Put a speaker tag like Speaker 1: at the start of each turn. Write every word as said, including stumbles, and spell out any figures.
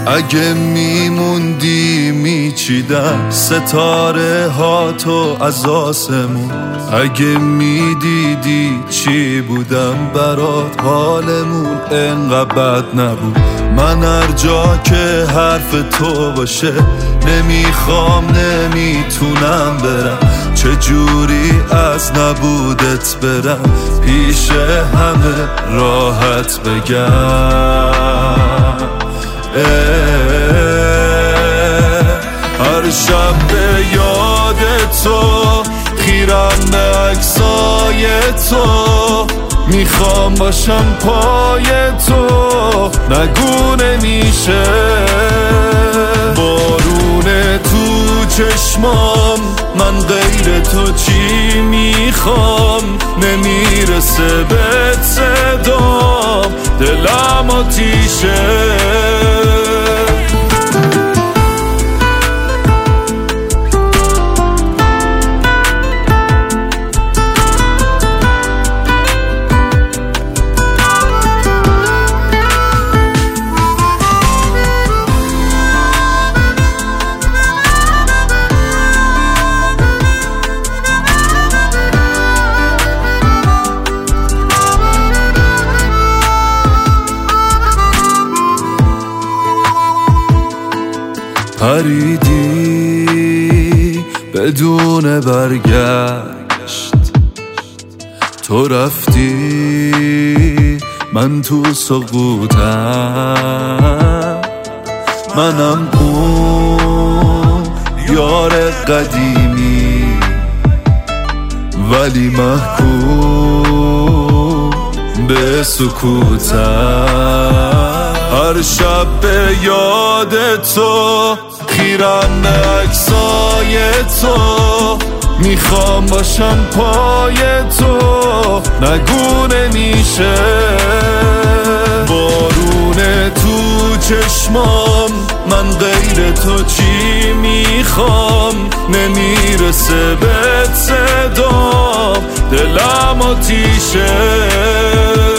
Speaker 1: اگه میموندی میچیدم ستاره ها تو از آسمون. اگه میدیدی چی بودم برات حالمون انقدر بد نبود. من هر جا که حرف تو باشه نمیخوام نمیتونم برم. چجوری از نبودت برم پیش همه راحت بگم. هر شب به یاد تو خیرم به عکسای تو. میخوام باشم پای تو نگو نمیشه. بارونه تو چشمام من غیر تو چی میخوام. نمیرسه به صدام دلم آتیشه. پریدی بدون برگشت. تو رفتی من تو سقوطم. منم اون یار قدیمی ولی محکوم به سکوتم. هر شب به یاد تو خیرم به عکسای تو. میخوام باشم پای تو نگو نمیشه. بارونه تو چشمام من غیر تو چی میخوام. نمیرسه به صدام دلم آتیشه.